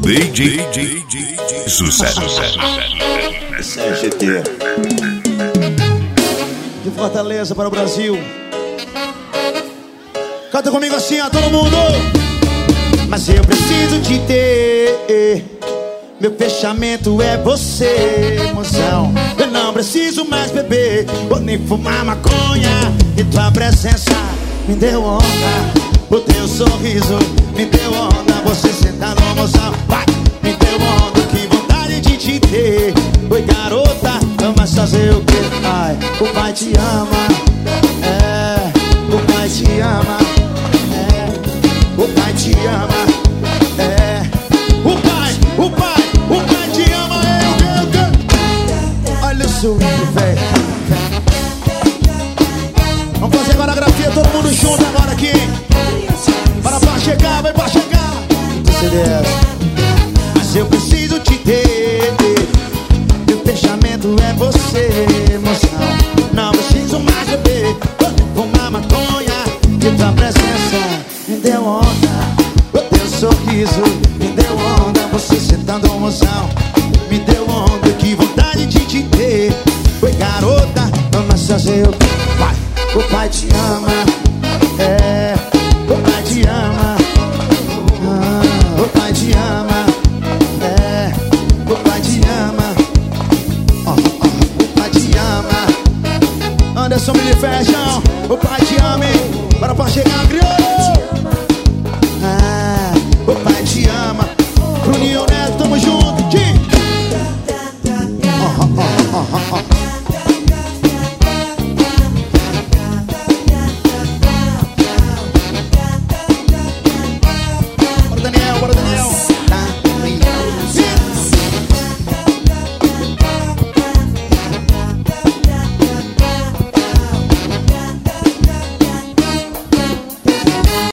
DJ Sucesso. Esse é GT. De Fortaleza para o Brasil. Canta comigo assim, ó, todo mundo. Mas eu preciso te ter. Meu fechamento é você, mozão. Eu não preciso mais beber ou nem fumar maconha. E tua presença me deu onda. O teu sorriso me deu onda. Você sentado, mozão, vai, me deu onda. Que vontade de te ter. Oi, garota, mas fazer o quê? Ai, o pai te ama. É, o pai te ama. É, o pai te ama. É, o pai te ama. Olha o sorriso, velho. Vamos fazer a coreografia, todo mundo junto agora aqui. Para pra chegar, vai pra chegar. Mas eu preciso te ter. Meu fechamento é você, moção. Não preciso mais beber, fumar maconha. Que tua presença me deu onda. O teu sorriso me deu onda. Você sentando, moção, me deu onda. Que vontade de te ter. Oi, garota, vamos fazer o que? Vai, o pai te ama.